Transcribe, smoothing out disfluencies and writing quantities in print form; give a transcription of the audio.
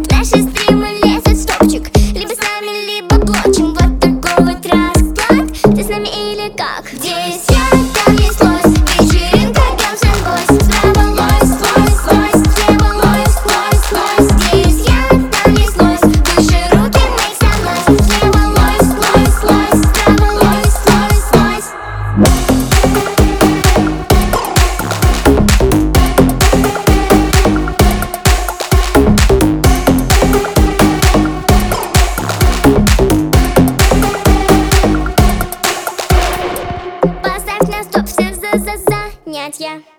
Наши стримы лезут в стопчик. Либо с нами, либо блочим. Вот такой вот расклад. Ты с нами или как? Здесь я, там неслось. Вечеринка, Girls and Boys. Справа лось, лось, лось. Слева лось, лось, лось. Здесь я, там неслось. Выше руки, make some noise. Слева лось, лось, лось. Справа лось, лось, лось. Поставь на стоп всех за занятия.